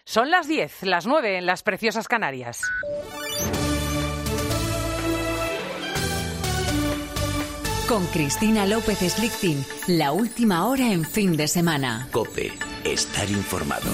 Son las 10, las 9 en las preciosas Canarias. Con Cristina López Slichting, la última hora en fin de semana. COPE, estar informado.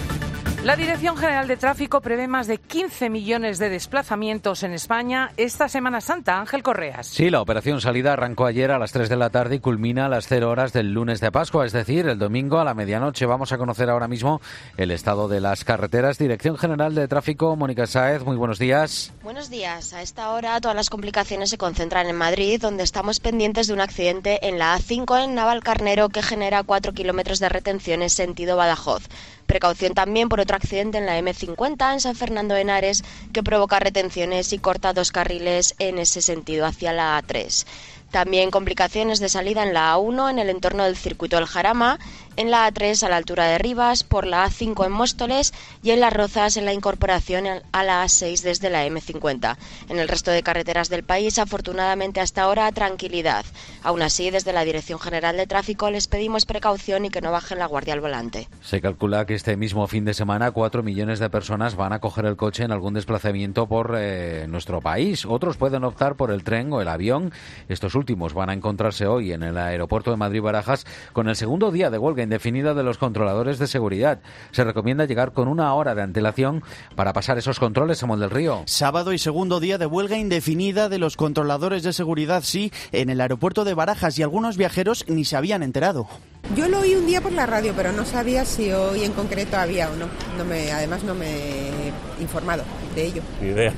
La Dirección General de Tráfico prevé más de 15 millones de desplazamientos en España esta Semana Santa. Ángel Correas. Sí, la operación salida arrancó ayer a las 3 de la tarde y culmina a las 0 horas del lunes de Pascua, es decir, el domingo a la medianoche. Vamos a conocer ahora mismo el estado de las carreteras. Dirección General de Tráfico, Mónica Sáez, muy buenos días. Buenos días. A esta hora todas las complicaciones se concentran en Madrid, donde estamos pendientes de un accidente en la A5 en Navalcarnero que genera 4 kilómetros de retención en sentido Badajoz. Precaución también por otro accidente en la M50 en San Fernando de Henares que provoca retenciones y corta 2 carriles en ese sentido hacia la A3. También complicaciones de salida en la A1 en el entorno del circuito del Jarama, en la A3 a la altura de Rivas, por la A5 en Móstoles y en Las Rozas en la incorporación a la A6 desde la M50. En el resto de carreteras del país, afortunadamente hasta ahora, tranquilidad. Aún así, desde la Dirección General de Tráfico les pedimos precaución y que no bajen la guardia al volante. Se calcula que este mismo fin de semana 4 millones de personas van a coger el coche en algún desplazamiento por nuestro país. Otros pueden optar por el tren o el avión. Estos últimos van a encontrarse hoy en el aeropuerto de Madrid-Barajas con el segundo día de huelga indefinida de los controladores de seguridad. Se recomienda llegar con 1 hora de antelación para pasar esos controles, Samuel del Río. Sábado y segundo día de huelga indefinida de los controladores de seguridad, sí, en el aeropuerto de Barajas, y algunos viajeros ni se habían enterado. Yo lo oí un día por la radio, pero no sabía si hoy en concreto había o no. Además no me he informado de ello. Ni idea.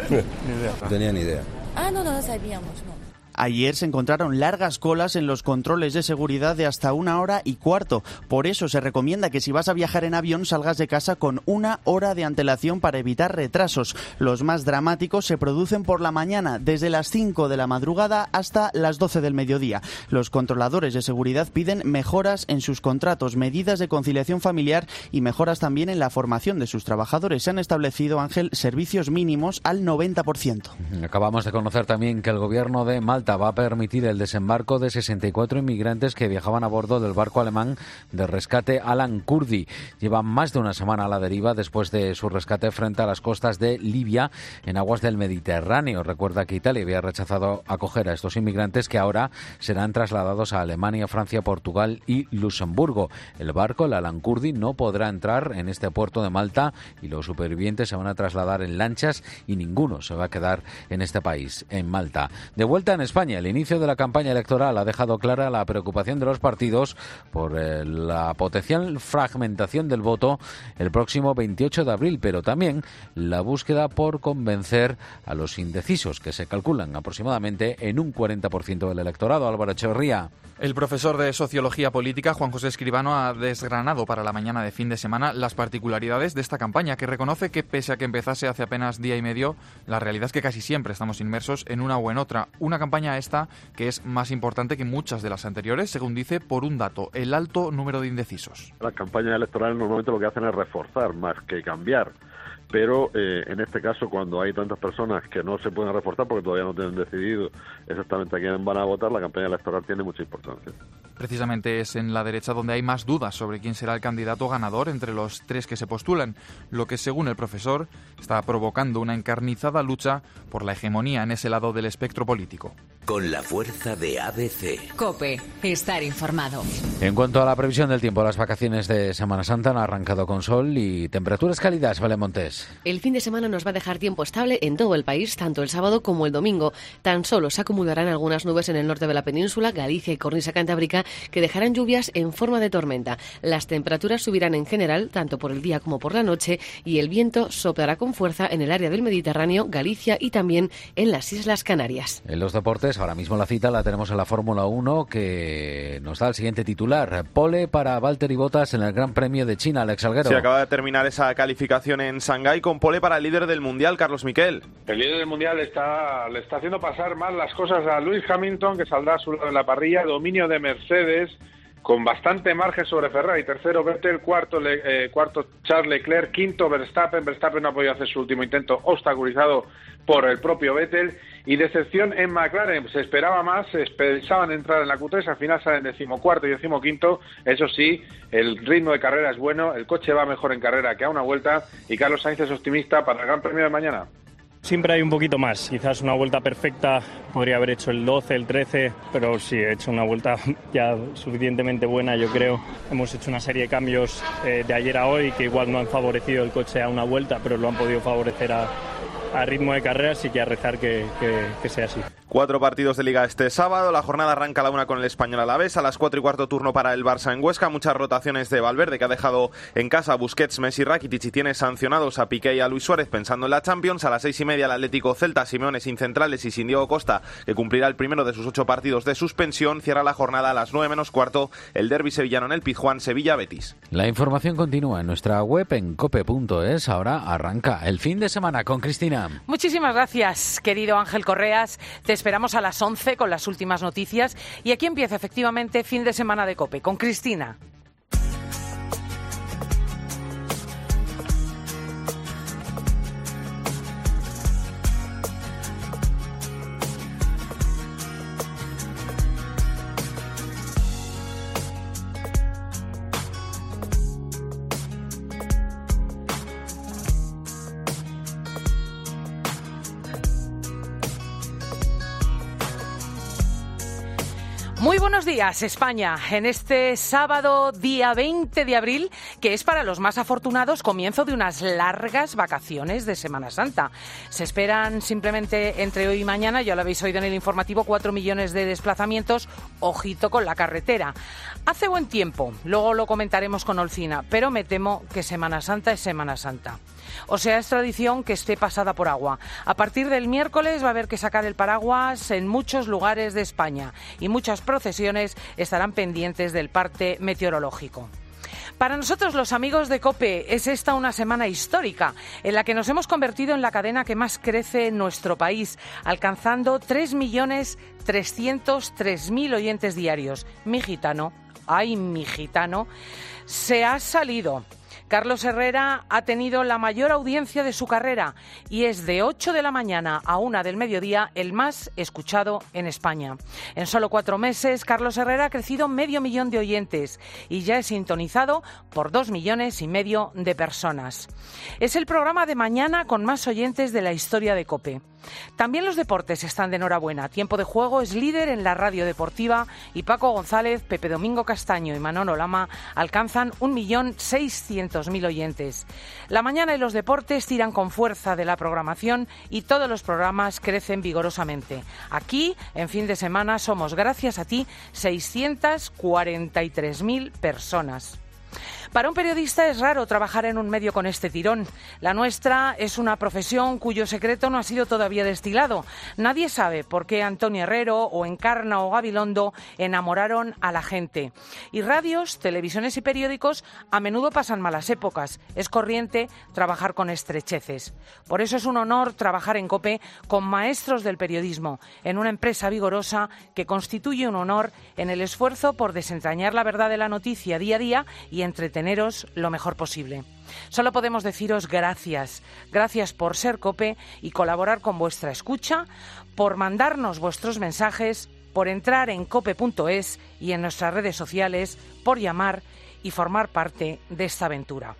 No tenía ni idea. No sabíamos, no. Ayer se encontraron largas colas en los controles de seguridad de hasta 1 hora y cuarto. Por eso se recomienda que si vas a viajar en avión salgas de casa con 1 hora de antelación para evitar retrasos. Los más dramáticos se producen por la mañana, desde las 5 de la madrugada hasta las 12 del mediodía. Los controladores de seguridad piden mejoras en sus contratos, medidas de conciliación familiar y mejoras también en la formación de sus trabajadores. Se han establecido, Ángel, servicios mínimos al 90%. Acabamos de conocer también que el gobierno de Malta va a permitir el desembarco de 64 inmigrantes que viajaban a bordo del barco alemán de rescate Alan Kurdi. Llevan más de una semana a la deriva después de su rescate frente a las costas de Libia en aguas del Mediterráneo. Recuerda que Italia había rechazado acoger a estos inmigrantes que ahora serán trasladados a Alemania, Francia, Portugal y Luxemburgo. El barco, el Alan Kurdi, no podrá entrar en este puerto de Malta y los supervivientes se van a trasladar en lanchas y ninguno se va a quedar en este país, en Malta. De vuelta en España, el inicio de la campaña electoral ha dejado clara la preocupación de los partidos por la potencial fragmentación del voto el próximo 28 de abril, pero también la búsqueda por convencer a los indecisos, que se calculan aproximadamente en un 40% del electorado. Álvaro Echeverría. El profesor de Sociología Política, Juan José Escribano, ha desgranado para la mañana de fin de semana las particularidades de esta campaña, que reconoce que pese a que empezase hace apenas día y medio, la realidad es que casi siempre estamos inmersos en una o en otra. Una campaña esta que es más importante que muchas de las anteriores, según dice, por un dato: el alto número de indecisos. Las campañas electorales normalmente lo que hacen es reforzar más que cambiar. Pero en este caso, cuando hay tantas personas que no se pueden reforzar porque todavía no tienen decidido exactamente a quién van a votar, la campaña electoral tiene mucha importancia. Precisamente es en la derecha donde hay más dudas sobre quién será el candidato ganador entre los 3 que se postulan, lo que, según el profesor, está provocando una encarnizada lucha por la hegemonía en ese lado del espectro político. Con la fuerza de ABC. COPE, estar informado. En cuanto a la previsión del tiempo, las vacaciones de Semana Santa han arrancado con sol y temperaturas cálidas. Vale, Montes. El fin de semana nos va a dejar tiempo estable en todo el país, tanto el sábado como el domingo. Tan solo se acumularán algunas nubes en el norte de la península, Galicia y cornisa cantábrica, que dejarán lluvias en forma de tormenta. Las temperaturas subirán en general, tanto por el día como por la noche, y el viento soplará con fuerza en el área del Mediterráneo, Galicia y también en las Islas Canarias. En los deportes, ahora mismo la cita la tenemos en la Fórmula 1, que nos da el siguiente titular: pole para Valtteri Bottas en el Gran Premio de China. Alex Salguero. Se acaba de terminar esa calificación en Shanghái con pole para el líder del Mundial, Carlos Miquel. El líder del Mundial le está haciendo pasar mal las cosas a Lewis Hamilton, que saldrá a su lado en la parrilla. Dominio de Mercedes, con bastante margen sobre Ferrari. Tercero Vettel, cuarto Charles Leclerc, quinto Verstappen. Verstappen no ha podido hacer su último intento, obstaculizado por el propio Vettel. Y decepción en McLaren, se esperaba más, pensaban entrar en la Q3, al final salen 14º y 15º. Eso sí, el ritmo de carrera es bueno, el coche va mejor en carrera que a una vuelta, y Carlos Sainz es optimista para el Gran Premio de mañana. Siempre hay un poquito más, quizás una vuelta perfecta, podría haber hecho el 12, el 13, pero sí, he hecho una vuelta ya suficientemente buena, yo creo. Hemos hecho una serie de cambios de ayer a hoy que igual no han favorecido el coche a una vuelta, pero lo han podido favorecer a ritmo de carrera, así que a rezar que sea así. 4 partidos de Liga este sábado. La jornada arranca a la 1 con el Español Alavés. A las 4:15 turno para el Barça en Huesca. Muchas rotaciones de Valverde, que ha dejado en casa a Busquets, Messi, Rakitic, y tiene sancionados a Piqué y a Luis Suárez pensando en la Champions. A las 6:30 el Atlético Celta, Simeone sin centrales y sin Diego Costa, que cumplirá el primero de sus 8 partidos de suspensión. Cierra la jornada a las 9:15 el derbi sevillano en el Pizjuán, Sevilla-Betis. La información continúa en nuestra web en cope.es. Ahora arranca el fin de semana con Cristina. Muchísimas gracias, querido Ángel Correas. Te esperamos a las 11 con las últimas noticias. Y aquí empieza efectivamente fin de semana de COPE con Cristina. Muy buenos días, España. En este sábado, día 20 de abril, que es para los más afortunados comienzo de unas largas vacaciones de Semana Santa. Se esperan simplemente entre hoy y mañana, ya lo habéis oído en el informativo, 4 millones de desplazamientos. Ojito con la carretera. Hace buen tiempo, luego lo comentaremos con Olcina, pero me temo que Semana Santa es Semana Santa. O sea, es tradición que esté pasada por agua. A partir del miércoles va a haber que sacar el paraguas en muchos lugares de España y muchas procesiones estarán pendientes del parte meteorológico. Para nosotros, los amigos de COPE, es esta una semana histórica en la que nos hemos convertido en la cadena que más crece en nuestro país, alcanzando 3.303.000 oyentes diarios. Mi gitano, se ha salido. Carlos Herrera ha tenido la mayor audiencia de su carrera y es de 8 de la mañana a 1 del mediodía el más escuchado en España. En solo 4 meses, Carlos Herrera ha crecido 500.000 de oyentes y ya es sintonizado por 2,5 millones de personas. Es el programa de mañana con más oyentes de la historia de COPE. También los deportes están de enhorabuena. Tiempo de Juego es líder en la radio deportiva y Paco González, Pepe Domingo Castaño y Manolo Lama alcanzan 1.600.000 oyentes. La mañana y los deportes tiran con fuerza de la programación y todos los programas crecen vigorosamente. Aquí, en fin de semana, somos, gracias a ti, 643.000 personas. Para un periodista es raro trabajar en un medio con este tirón. La nuestra es una profesión cuyo secreto no ha sido todavía destilado. Nadie sabe por qué Antonio Herrero o Encarna o Gabilondo enamoraron a la gente. Y radios, televisiones y periódicos a menudo pasan malas épocas. Es corriente trabajar con estrecheces. Por eso es un honor trabajar en COPE con maestros del periodismo, en una empresa vigorosa que constituye un honor en el esfuerzo por desentrañar la verdad de la noticia día a día y entreteneros lo mejor posible. Solo podemos deciros gracias. Gracias por ser COPE y colaborar con vuestra escucha, por mandarnos vuestros mensajes, por entrar en cope.es y en nuestras redes sociales, por llamar y formar parte de esta aventura.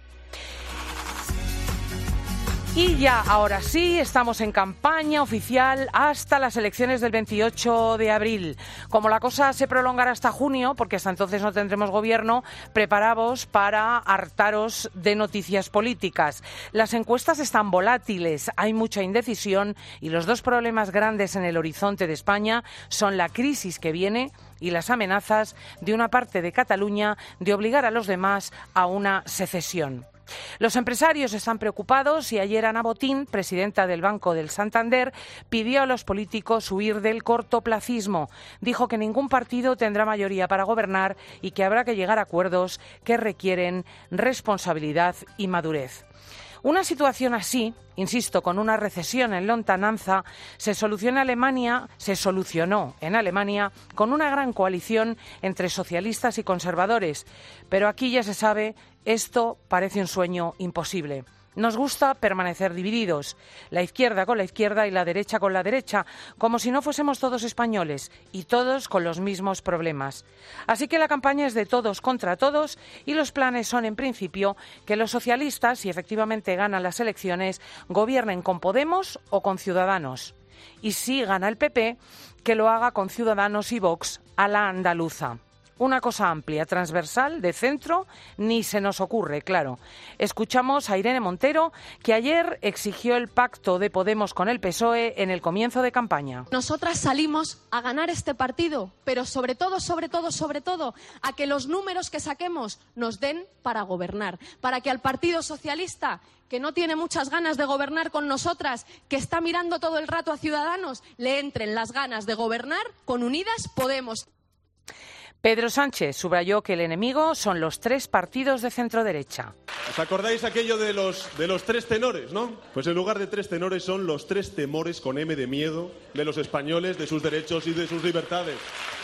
Y ya, ahora sí, estamos en campaña oficial hasta las elecciones del 28 de abril. Como la cosa se prolongará hasta junio, porque hasta entonces no tendremos gobierno, preparaos para hartaros de noticias políticas. Las encuestas están volátiles, hay mucha indecisión y los dos problemas grandes en el horizonte de España son la crisis que viene y las amenazas de una parte de Cataluña de obligar a los demás a una secesión. Los empresarios están preocupados y ayer Ana Botín, presidenta del Banco del Santander, pidió a los políticos huir del cortoplacismo. Dijo que ningún partido tendrá mayoría para gobernar y que habrá que llegar a acuerdos que requieren responsabilidad y madurez. Una situación así, insisto, con una recesión en lontananza, se solucionó en Alemania con una gran coalición entre socialistas y conservadores. Pero aquí ya se sabe, esto parece un sueño imposible. Nos gusta permanecer divididos, la izquierda con la izquierda y la derecha con la derecha, como si no fuésemos todos españoles y todos con los mismos problemas. Así que la campaña es de todos contra todos y los planes son, en principio, que los socialistas, si efectivamente ganan las elecciones, gobiernen con Podemos o con Ciudadanos. Y si gana el PP, que lo haga con Ciudadanos y Vox a la andaluza. Una cosa amplia, transversal, de centro, ni se nos ocurre, claro. Escuchamos a Irene Montero, que ayer exigió el pacto de Podemos con el PSOE en el comienzo de campaña. Nosotras salimos a ganar este partido, pero sobre todo, a que los números que saquemos nos den para gobernar, para que al Partido Socialista, que no tiene muchas ganas de gobernar con nosotras, que está mirando todo el rato a Ciudadanos, le entren las ganas de gobernar con Unidas Podemos. Pedro Sánchez subrayó que el enemigo son los tres partidos de centroderecha. ¿Os acordáis aquello de los tres tenores, no? Pues en lugar de tres tenores son los tres temores con M de miedo de los españoles, de sus derechos y de sus libertades.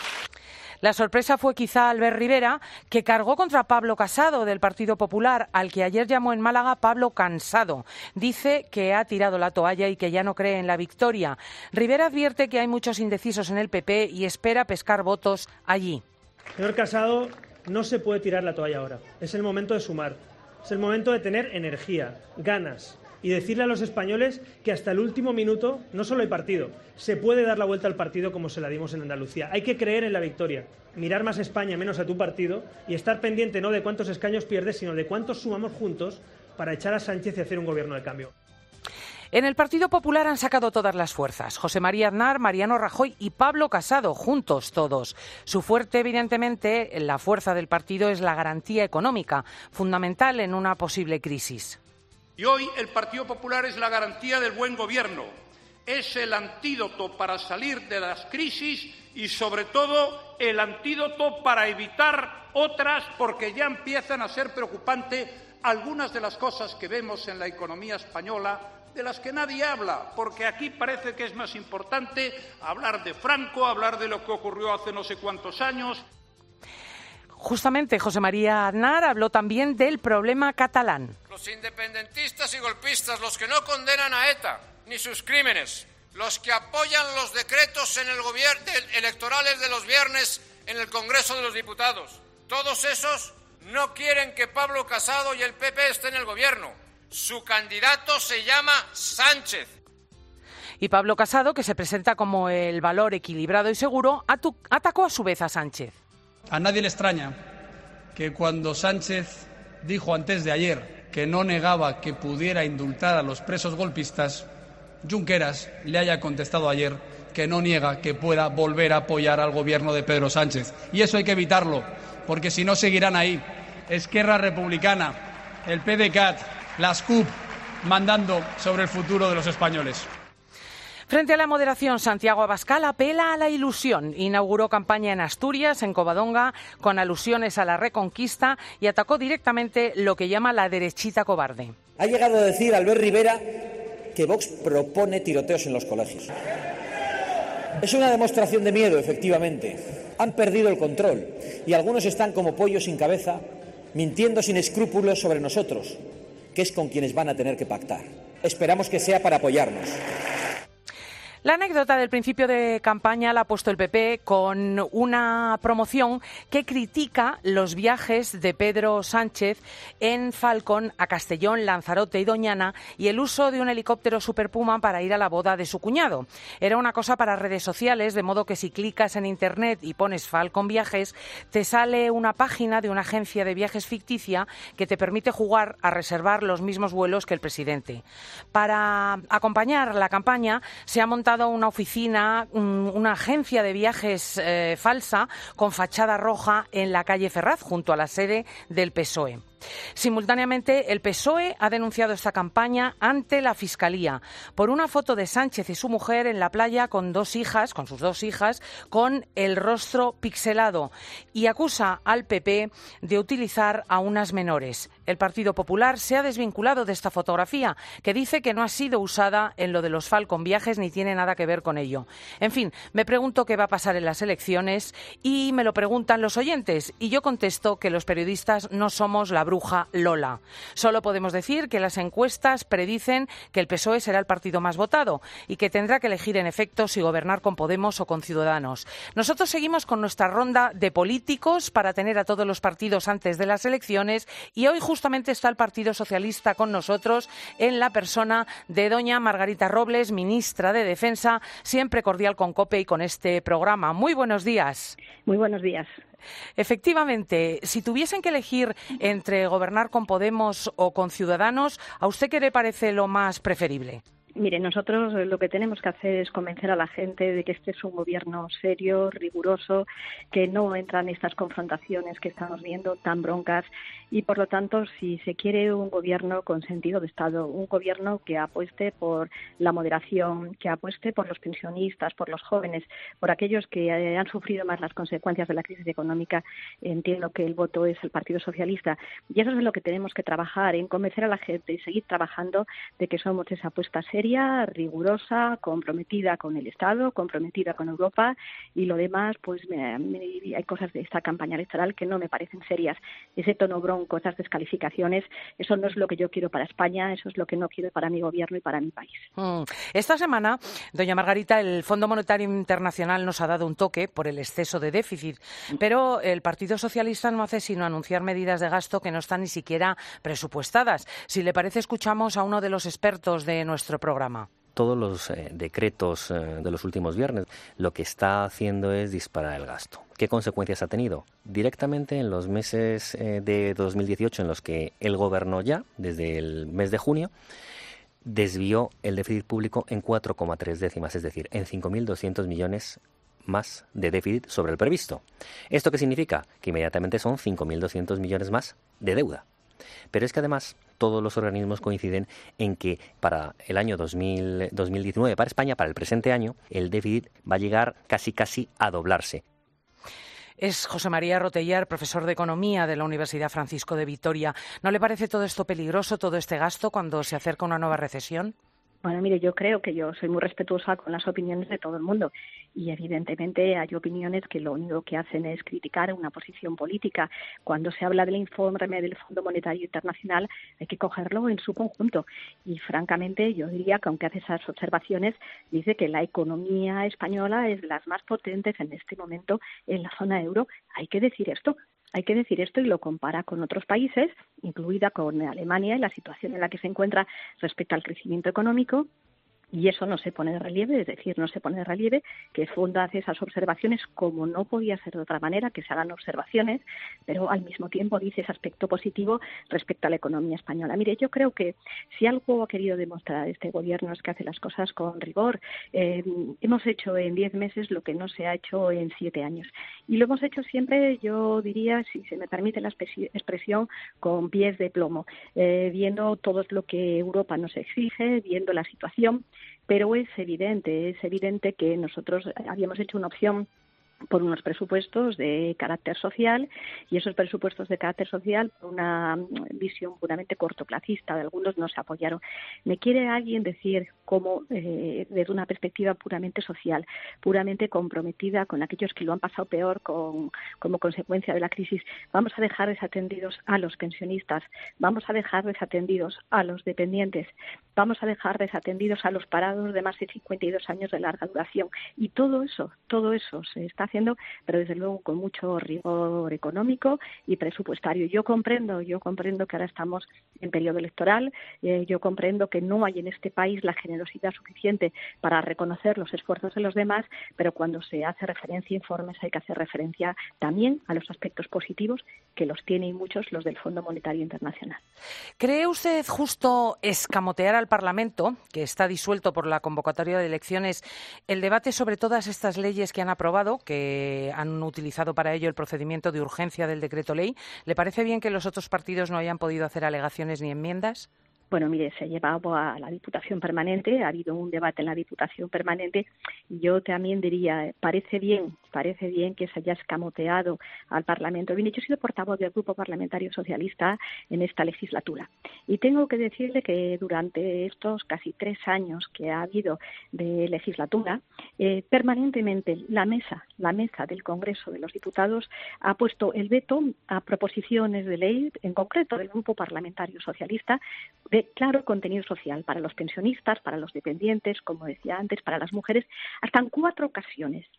La sorpresa fue quizá Albert Rivera, que cargó contra Pablo Casado del Partido Popular, al que ayer llamó en Málaga Pablo Cansado. Dice que ha tirado la toalla y que ya no cree en la victoria. Rivera advierte que hay muchos indecisos en el PP y espera pescar votos allí. Señor Casado, no se puede tirar la toalla ahora. Es el momento de sumar. Es el momento de tener energía, ganas y decirle a los españoles que hasta el último minuto no solo hay partido, se puede dar la vuelta al partido como se la dimos en Andalucía. Hay que creer en la victoria, mirar más a España, menos a tu partido y estar pendiente no de cuántos escaños pierdes, sino de cuántos sumamos juntos para echar a Sánchez y hacer un gobierno de cambio. En el Partido Popular han sacado todas las fuerzas. José María Aznar, Mariano Rajoy y Pablo Casado, juntos todos. Su fuerte, evidentemente, la fuerza del partido es la garantía económica, fundamental en una posible crisis. Y hoy el Partido Popular es la garantía del buen gobierno. Es el antídoto para salir de las crisis y, sobre todo, el antídoto para evitar otras, porque ya empiezan a ser preocupantes algunas de las cosas que vemos en la economía española, de las que nadie habla, porque aquí parece que es más importante hablar de Franco, hablar de lo que ocurrió hace no sé cuántos años. Justamente José María Aznar habló también del problema catalán. Los independentistas y golpistas, los que no condenan a ETA ni sus crímenes, los que apoyan los decretos en el gobierno electorales de los viernes en el Congreso de los Diputados, todos esos no quieren que Pablo Casado y el PP estén en el gobierno. Su candidato se llama Sánchez. Y Pablo Casado, que se presenta como el valor equilibrado y seguro, atacó a su vez a Sánchez. A nadie le extraña que cuando Sánchez dijo antes de ayer que no negaba que pudiera indultar a los presos golpistas, Junqueras le haya contestado ayer que no niega que pueda volver a apoyar al gobierno de Pedro Sánchez. Y eso hay que evitarlo, porque si no seguirán ahí Esquerra Republicana, el PDeCAT, las CUP, mandando sobre el futuro de los españoles. Frente a la moderación, Santiago Abascal apela a la ilusión. Inauguró campaña en Asturias, en Covadonga, con alusiones a la Reconquista y atacó directamente lo que llama la derechita cobarde. Ha llegado a decir Albert Rivera que Vox propone tiroteos en los colegios. Es una demostración de miedo, efectivamente. Han perdido el control y algunos están como pollos sin cabeza, mintiendo sin escrúpulos sobre nosotros, que es con quienes van a tener que pactar. Esperamos que sea para apoyarnos. La anécdota del principio de campaña la ha puesto el PP con una promoción que critica los viajes de Pedro Sánchez en Falcon a Castellón, Lanzarote y Doñana y el uso de un helicóptero Super Puma para ir a la boda de su cuñado. Era una cosa para redes sociales, de modo que si clicas en Internet y pones Falcon Viajes, te sale una página de una agencia de viajes ficticia que te permite jugar a reservar los mismos vuelos que el presidente. Para acompañar la campaña se ha montado una oficina, una agencia de viajes falsa con fachada roja en la calle Ferraz, junto a la sede del PSOE. Simultáneamente, el PSOE ha denunciado esta campaña ante la Fiscalía por una foto de Sánchez y su mujer en la playa con sus dos hijas, con el rostro pixelado, y acusa al PP de utilizar a unas menores. El Partido Popular se ha desvinculado de esta fotografía, que dice que no ha sido usada en lo de los Falcon Viajes ni tiene nada que ver con ello. En fin, me pregunto qué va a pasar en las elecciones y me lo preguntan los oyentes, y yo contesto que los periodistas no somos la bruja Lola. Solo podemos decir que las encuestas predicen que el PSOE será el partido más votado y que tendrá que elegir en efecto si gobernar con Podemos o con Ciudadanos. Nosotros seguimos con nuestra ronda de políticos para tener a todos los partidos antes de las elecciones, y hoy justamente está el Partido Socialista con nosotros en la persona de doña Margarita Robles, ministra de Defensa, siempre cordial con COPE y con este programa. Muy buenos días. Muy buenos días. Efectivamente, si tuviesen que elegir entre gobernar con Podemos o con Ciudadanos, ¿a usted qué le parece lo más preferible? Mire, nosotros lo que tenemos que hacer es convencer a la gente de que este es un gobierno serio, riguroso, que no entra en estas confrontaciones que estamos viendo tan broncas, y por lo tanto, si se quiere un gobierno con sentido de Estado, un gobierno que apueste por la moderación, que apueste por los pensionistas, por los jóvenes, por aquellos que han sufrido más las consecuencias de la crisis económica, entiendo que el voto es el Partido Socialista, y eso es en lo que tenemos que trabajar, en convencer a la gente y seguir trabajando de que somos esa apuesta seria, rigurosa, comprometida con el Estado, comprometida con Europa, y lo demás, pues hay cosas de esta campaña electoral que no me parecen serias. Ese tono bronco, esas descalificaciones, eso no es lo que yo quiero para España, eso es lo que no quiero para mi gobierno y para mi país. Esta semana, doña Margarita, el Fondo Monetario Internacional nos ha dado un toque por el exceso de déficit, pero el Partido Socialista no hace sino anunciar medidas de gasto que no están ni siquiera presupuestadas. Si le parece, escuchamos a uno de los expertos de nuestro programa. Todos los decretos de los últimos viernes lo que está haciendo es disparar el gasto. ¿Qué consecuencias ha tenido? Directamente en los meses de 2018 en los que él gobernó ya, desde el mes de junio, desvió el déficit público en 4,3 décimas, es decir, en 5.200 millones más de déficit sobre el previsto. ¿Esto qué significa? Que inmediatamente son 5.200 millones más de deuda. Pero es que además todos los organismos coinciden en que para el año 2019, para España, para el presente año, el déficit va a llegar casi a doblarse. Es José María Rotellar, profesor de Economía de la Universidad Francisco de Vitoria. ¿No le parece todo esto peligroso, todo este gasto, cuando se acerca una nueva recesión? Bueno, mire, yo creo que yo soy muy respetuosa con las opiniones de todo el mundo, y evidentemente hay opiniones que lo único que hacen es criticar una posición política. Cuando se habla del informe del Fondo Monetario Internacional hay que cogerlo en su conjunto, y francamente yo diría que aunque hace esas observaciones, dice que la economía española es de las más potentes en este momento en la zona euro. Hay que decir esto. Hay que decir esto, y lo compara con otros países, incluida con Alemania, y la situación en la que se encuentra respecto al crecimiento económico. Y eso no se pone de relieve, es decir, no se pone de relieve que el fondo hace esas observaciones, como no podía ser de otra manera, que se hagan observaciones, pero al mismo tiempo dice ese aspecto positivo respecto a la economía española. Mire, yo creo que si algo ha querido demostrar este gobierno es que hace las cosas con rigor. Hemos hecho en 10 meses lo que no se ha hecho en 7 años. Y lo hemos hecho siempre, yo diría, si se me permite la expresión, con pies de plomo, viendo todo lo que Europa nos exige, viendo la situación. Pero es evidente que nosotros habíamos hecho una opción por unos presupuestos de carácter social, y esos presupuestos de carácter social, por una visión puramente cortoplacista de algunos, no se apoyaron. ¿Me quiere alguien decir cómo, desde una perspectiva puramente social, puramente comprometida con aquellos que lo han pasado peor como consecuencia de la crisis, vamos a dejar desatendidos a los pensionistas, vamos a dejar desatendidos a los dependientes, vamos a dejar desatendidos a los parados de más de 52 años de larga duración? Y todo eso se está haciendo, pero desde luego con mucho rigor económico y presupuestario. Yo comprendo que ahora estamos en periodo electoral, yo comprendo que no hay en este país la generación generosidad suficiente para reconocer los esfuerzos de los demás, pero cuando se hace referencia a informes hay que hacer referencia también a los aspectos positivos, que los tiene y muchos, los del Fondo Monetario Internacional. ¿Cree usted justo escamotear al Parlamento, que está disuelto por la convocatoria de elecciones, el debate sobre todas estas leyes que han aprobado, que han utilizado para ello el procedimiento de urgencia del decreto ley? ¿Le parece bien que los otros partidos no hayan podido hacer alegaciones ni enmiendas? Bueno, mire, se ha llevado a la Diputación Permanente, ha habido un debate en la Diputación Permanente. Yo también diría, parece bien que se haya escamoteado al Parlamento. Bien, yo he sido portavoz del Grupo Parlamentario Socialista en esta legislatura y tengo que decirle que durante estos casi 3 años que ha habido de legislatura, permanentemente la mesa del Congreso de los Diputados ha puesto el veto a proposiciones de ley, en concreto del Grupo Parlamentario Socialista, de claro contenido social para los pensionistas, para los dependientes, como decía antes, para las mujeres. Hasta en cuatro ocasiones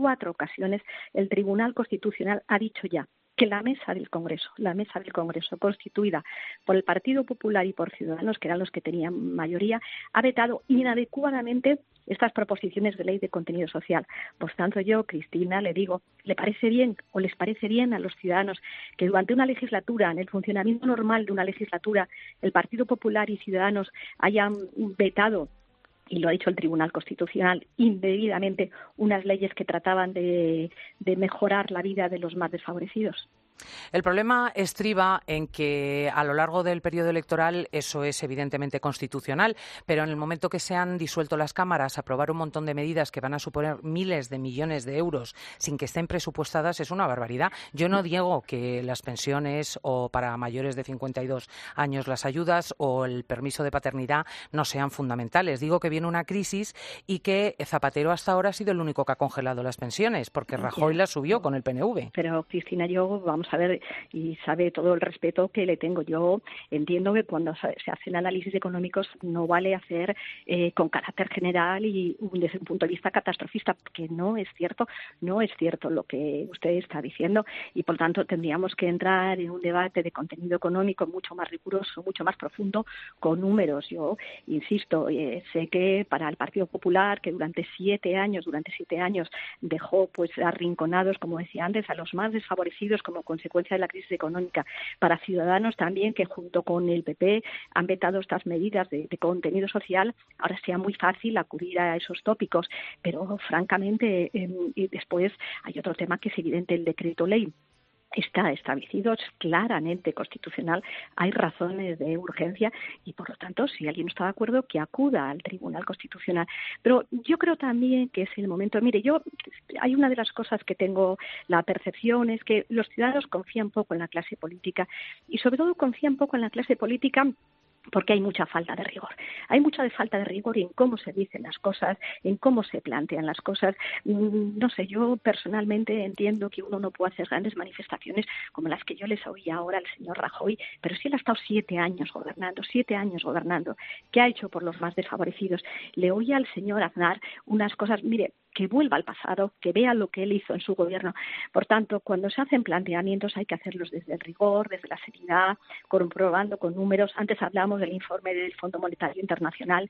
el Tribunal Constitucional ha dicho ya que la mesa del Congreso constituida por el Partido Popular y por Ciudadanos, que eran los que tenían mayoría, ha vetado inadecuadamente estas proposiciones de ley de contenido social. Por tanto, yo, Cristina, le digo, ¿le parece bien o les parece bien a los ciudadanos que durante una legislatura, en el funcionamiento normal de una legislatura, el Partido Popular y Ciudadanos hayan vetado, y lo ha dicho el Tribunal Constitucional, indebidamente unas leyes que trataban de mejorar la vida de los más desfavorecidos? El problema estriba en que a lo largo del periodo electoral eso es evidentemente constitucional, pero en el momento que se han disuelto las cámaras, aprobar un montón de medidas que van a suponer miles de millones de euros sin que estén presupuestadas es una barbaridad. Yo no digo que las pensiones o para mayores de 52 años las ayudas o el permiso de paternidad no sean fundamentales. Digo que viene una crisis y que Zapatero hasta ahora ha sido el único que ha congelado las pensiones, porque Rajoy las subió con el PNV. Pero, Cristina, vamos a ver, y sabe todo el respeto que le tengo. Yo entiendo que cuando se hacen análisis económicos no vale hacer con carácter general y desde un punto de vista catastrofista, porque no es cierto lo que usted está diciendo, y por tanto tendríamos que entrar en un debate de contenido económico mucho más riguroso, mucho más profundo, con números. Yo insisto, sé que para el Partido Popular, que durante 7 años dejó pues arrinconados, como decía antes, a los más desfavorecidos como consecuencia de la crisis económica, para Ciudadanos también, que junto con el PP han vetado estas medidas de contenido social, ahora sea muy fácil acudir a esos tópicos, pero francamente y después hay otro tema que es evidente: el decreto ley está establecido, es claramente constitucional, hay razones de urgencia y, por lo tanto, si alguien no está de acuerdo, que acuda al Tribunal Constitucional. Pero yo creo también que es el momento. Mire, hay una de las cosas que tengo la percepción es que los ciudadanos confían poco en la clase política y, sobre todo, confían poco en la clase política porque hay mucha falta de rigor. Hay mucha falta de rigor en cómo se dicen las cosas, en cómo se plantean las cosas. No sé, yo personalmente entiendo que uno no puede hacer grandes manifestaciones como las que yo les oí ahora al señor Rajoy, pero si él ha estado 7 años gobernando, ¿qué ha hecho por los más desfavorecidos? Le oí al señor Aznar unas cosas, mire, que vuelva al pasado, que vea lo que él hizo en su gobierno. Por tanto, cuando se hacen planteamientos hay que hacerlos desde el rigor, desde la seriedad, comprobando con números. Antes hablamos del informe del Fondo Monetario Internacional.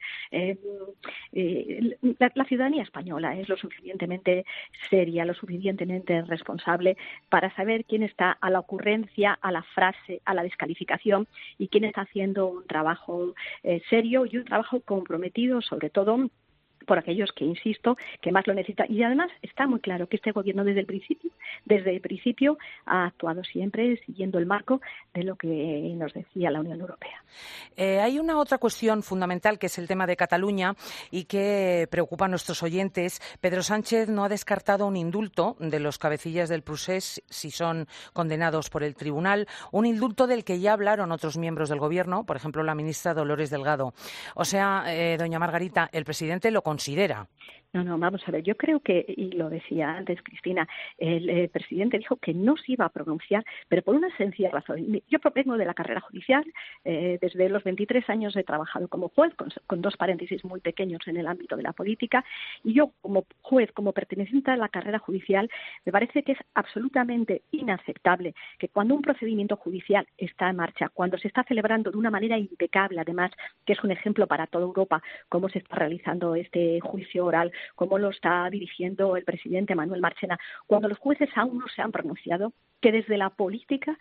La ciudadanía española es lo suficientemente seria, lo suficientemente responsable para saber quién está a la ocurrencia, a la frase, a la descalificación y quién está haciendo un trabajo serio y un trabajo comprometido, sobre todo por aquellos que, insisto, que más lo necesitan. Y además está muy claro que este gobierno desde el principio ha actuado siempre siguiendo el marco de lo que nos decía la Unión Europea. Hay una otra cuestión fundamental que es el tema de Cataluña y que preocupa a nuestros oyentes. Pedro Sánchez no ha descartado un indulto de los cabecillas del Procés si son condenados por el tribunal, un indulto del que ya hablaron otros miembros del gobierno, por ejemplo la ministra Dolores Delgado. O sea, doña Margarita, el presidente lo considera. No, vamos a ver, yo creo que, y lo decía antes Cristina, el presidente dijo que no se iba a pronunciar, pero por una sencilla razón. Yo provengo de la carrera judicial, desde los 23 años he trabajado como juez, con 2 paréntesis muy pequeños en el ámbito de la política, y yo como juez, como perteneciente a la carrera judicial, me parece que es absolutamente inaceptable que cuando un procedimiento judicial está en marcha, cuando se está celebrando de una manera impecable, además, que es un ejemplo para toda Europa, cómo se está realizando este juicio oral, cómo lo está dirigiendo el presidente Manuel Marchena, cuando los jueces aún no se han pronunciado, que desde la política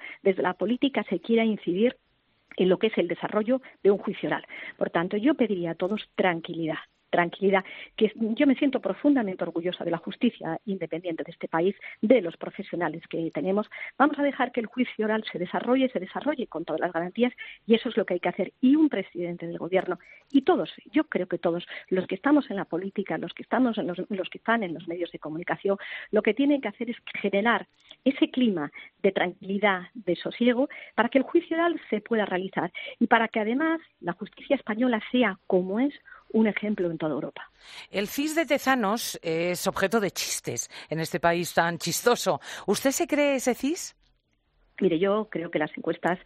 se quiera incidir en lo que es el desarrollo de un juicio oral. Por tanto, yo pediría a todos tranquilidad, que yo me siento profundamente orgullosa de la justicia independiente de este país, de los profesionales que tenemos. Vamos a dejar que el juicio oral se desarrolle con todas las garantías, y eso es lo que hay que hacer. Y un presidente del gobierno, y todos, yo creo que todos, los que estamos en la política, los que están en los medios de comunicación, lo que tienen que hacer es generar ese clima de tranquilidad, de sosiego, para que el juicio oral se pueda realizar y para que además la justicia española sea, como es, un ejemplo en toda Europa. El CIS de Tezanos es objeto de chistes en este país tan chistoso. ¿Usted se cree ese CIS? Mire, yo creo que las encuestas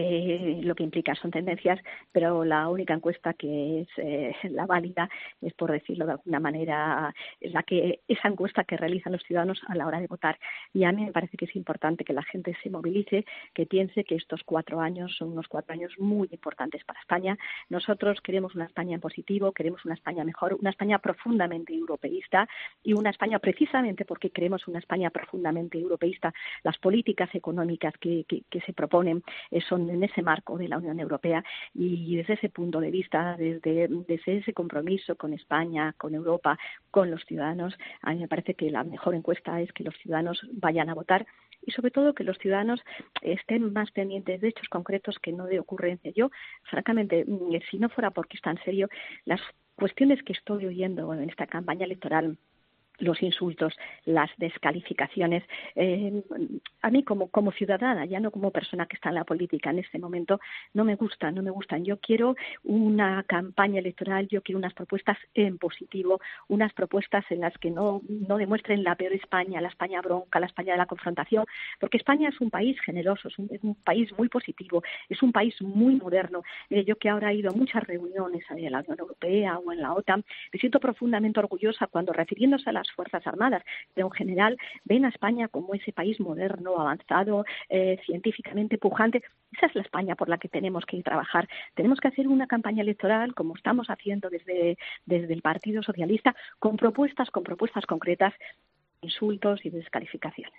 lo que implica son tendencias, pero la única encuesta que es la válida es, por decirlo de alguna manera, esa encuesta que realizan los ciudadanos a la hora de votar. Y a mí me parece que es importante que la gente se movilice, que piense que estos 4 años son unos 4 años muy importantes para España. Nosotros queremos una España en positivo, queremos una España mejor, una España profundamente europeísta, y una España, precisamente porque queremos una España profundamente europeísta, las políticas económicas que se proponen son en ese marco de la Unión Europea, y desde ese punto de vista, desde ese compromiso con España, con Europa, con los ciudadanos, a mí me parece que la mejor encuesta es que los ciudadanos vayan a votar, y sobre todo que los ciudadanos estén más pendientes de hechos concretos que no de ocurrencia. Yo, francamente, si no fuera porque está en serio, las cuestiones que estoy oyendo en esta campaña electoral, los insultos, las descalificaciones, a mí como ciudadana, ya no como persona que está en la política en este momento, no me gustan. Yo quiero una campaña electoral, yo quiero unas propuestas en positivo, unas propuestas en las que no demuestren la peor España, la España bronca, la España de la confrontación, porque España es un país generoso, es un país muy positivo, es un país muy moderno. Mire, yo que ahora he ido a muchas reuniones en la Unión Europea o en la OTAN, me siento profundamente orgullosa cuando, refiriéndose a las Fuerzas Armadas, pero en general ven a España como ese país moderno, avanzado, científicamente pujante. Esa es la España por la que tenemos que trabajar. Tenemos que hacer una campaña electoral, como estamos haciendo desde el Partido Socialista, con propuestas concretas, insultos y descalificaciones.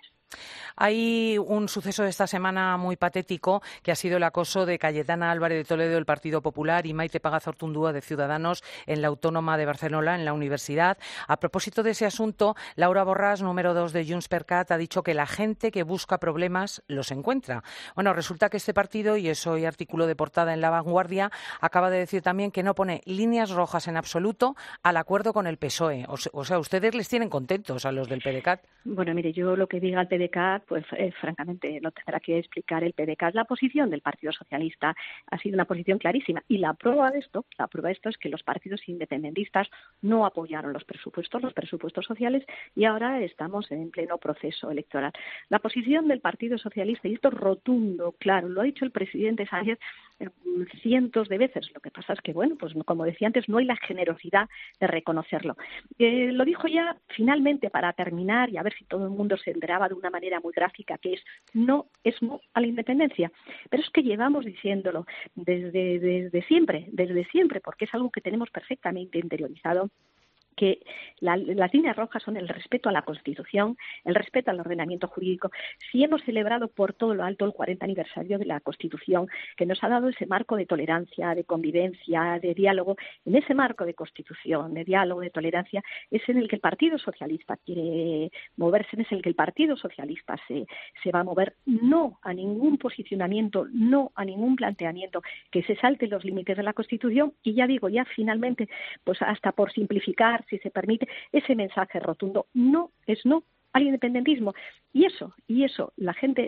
Hay un suceso de esta semana muy patético, que ha sido el acoso de Cayetana Álvarez de Toledo del Partido Popular y Maite Pagazortundúa de Ciudadanos en la Autónoma de Barcelona, en la universidad. A propósito de ese asunto, Laura Borràs, número 2 de JxCat, ha dicho que la gente que busca problemas los encuentra. Bueno, resulta que este partido, y es hoy artículo de portada en La Vanguardia, acaba de decir también que no pone líneas rojas en absoluto al acuerdo con el PSOE. O sea, ustedes les tienen contentos a los del PDeCAT. Bueno, mire, yo lo que diga el PDeCAT, pues francamente lo tendrá que explicar el PDeCAT. La posición del Partido Socialista ha sido una posición clarísima, y la prueba de esto es que los partidos independentistas no apoyaron los presupuestos sociales, y ahora estamos en pleno proceso electoral. La posición del Partido Socialista, y esto es rotundo, claro, lo ha dicho el presidente Sánchez cientos de veces. Lo que pasa es que, bueno, pues como decía antes, no hay la generosidad de reconocerlo. Lo dijo ya finalmente, para terminar, y a ver si todo el mundo se enteraba de una manera muy gráfica, que es no a la independencia. Pero es que llevamos diciéndolo desde siempre, porque es algo que tenemos perfectamente interiorizado, que las líneas rojas son el respeto a la Constitución, el respeto al ordenamiento jurídico. Si hemos celebrado por todo lo alto el 40 aniversario de la Constitución, que nos ha dado ese marco de tolerancia, de convivencia, de diálogo, en ese marco de Constitución, de diálogo, de tolerancia, es en el que el Partido Socialista quiere moverse, es en el que el Partido Socialista se va a mover. No a ningún posicionamiento, no a ningún planteamiento que se salte los límites de la Constitución, y ya digo, ya finalmente, pues hasta por simplificar, si se permite, ese mensaje rotundo: no es no al independentismo. Y eso la gente,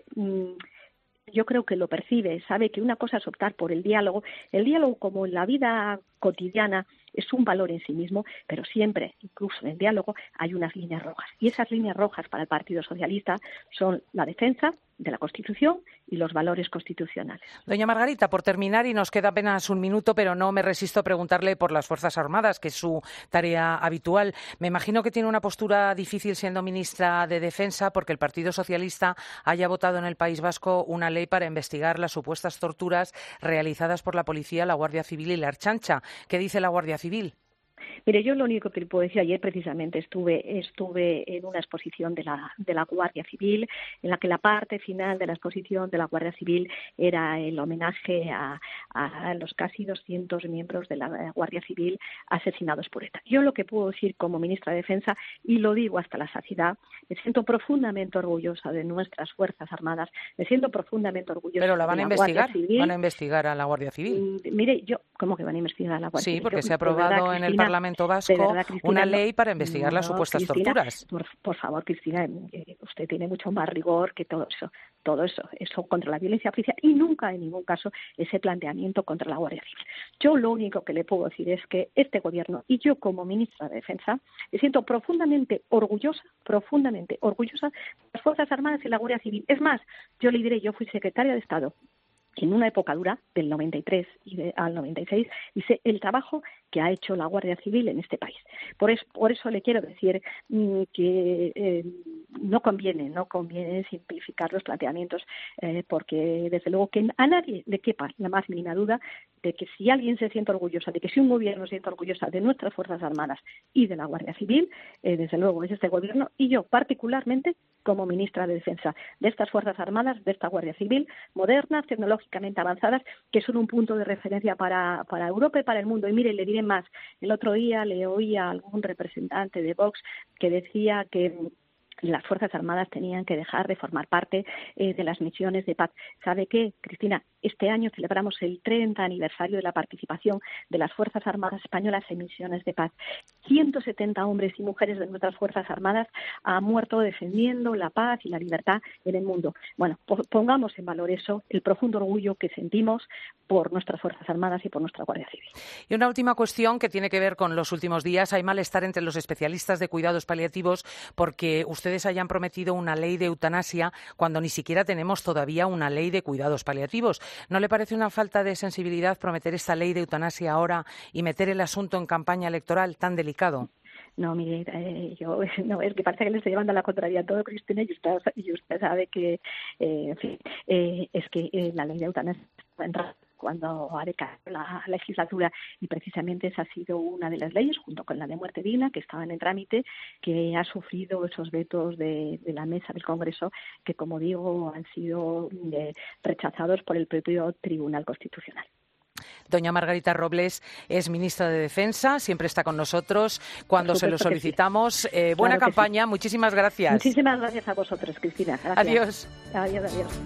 yo creo que lo percibe, sabe que una cosa es optar por el diálogo como en la vida cotidiana, es un valor en sí mismo, pero siempre, incluso en el diálogo, hay unas líneas rojas. Y esas líneas rojas para el Partido Socialista son la defensa de la Constitución y los valores constitucionales. Doña Margarita, por terminar, y nos queda apenas un minuto, pero no me resisto a preguntarle por las Fuerzas Armadas, que es su tarea habitual. Me imagino que tiene una postura difícil siendo ministra de Defensa, porque el Partido Socialista haya votado en el País Vasco una ley para investigar las supuestas torturas realizadas por la policía, la Guardia Civil y la Ertzaintza. ¿Qué dice la Guardia Civil? Mire, yo lo único que le puedo decir, ayer precisamente estuve en una exposición de la Guardia Civil, en la que la parte final de la exposición de la Guardia Civil era el homenaje a los casi 200 miembros de la Guardia Civil asesinados por ETA. Yo lo que puedo decir como ministra de Defensa, y lo digo hasta la saciedad, me siento profundamente orgullosa de nuestras Fuerzas Armadas, me siento profundamente orgullosa. ¿Pero la van a investigar? Civil. ¿Van a investigar a la Guardia Civil? Mire, ¿cómo que van a investigar a la Guardia Civil? Sí, porque se ha aprobado en el Parlamento Vasco una ley para investigar las supuestas torturas. Por favor, Cristina, usted tiene mucho más rigor que todo eso contra la violencia policial, y nunca en ningún caso ese planteamiento contra la Guardia Civil. Yo lo único que le puedo decir es que este gobierno y yo como ministra de Defensa me siento profundamente orgullosa de las Fuerzas Armadas y la Guardia Civil. Es más, yo le diré, yo fui secretaria de Estado en una época dura, del 93 al 96, y sé el trabajo que ha hecho la Guardia Civil en este país. Por eso le quiero decir que no conviene simplificar los planteamientos, porque desde luego que a nadie le quepa la más mínima duda de que si alguien se siente orgullosa, de que si un gobierno se siente orgullosa de nuestras Fuerzas Armadas y de la Guardia Civil, desde luego es este gobierno, y yo particularmente como ministra de Defensa de estas Fuerzas Armadas, de esta Guardia Civil, modernas, tecnológicamente avanzadas, que son un punto de referencia para Europa y para el mundo. Y mire, le diré más, el otro día le oí a algún representante de Vox que decía que las Fuerzas Armadas tenían que dejar de formar parte de las misiones de paz. ¿Sabe qué, Cristina? Este año celebramos el 30 aniversario de la participación de las Fuerzas Armadas españolas en misiones de paz. 170 hombres y mujeres de nuestras Fuerzas Armadas han muerto defendiendo la paz y la libertad en el mundo. Bueno, pongamos en valor eso, el profundo orgullo que sentimos por nuestras Fuerzas Armadas y por nuestra Guardia Civil. Y una última cuestión que tiene que ver con los últimos días. Hay malestar entre los especialistas de cuidados paliativos porque ustedes hayan prometido una ley de eutanasia cuando ni siquiera tenemos todavía una ley de cuidados paliativos. ¿No le parece una falta de sensibilidad prometer esta ley de eutanasia ahora y meter el asunto en campaña electoral tan delicado? No, mire, es que parece que le estoy llevando a la contraria a todo, Cristina, y usted sabe que, es que la ley de eutanasia entra cuando ha decaído la legislatura, y precisamente esa ha sido una de las leyes, junto con la de muerte digna, que estaban en trámite, que ha sufrido esos vetos de la mesa del Congreso, que, como digo, han sido rechazados por el propio Tribunal Constitucional. Doña Margarita Robles es ministra de Defensa, siempre está con nosotros cuando se lo solicitamos. Buena campaña, sí. Muchísimas gracias. Muchísimas gracias a vosotros, Cristina. Gracias. Adiós.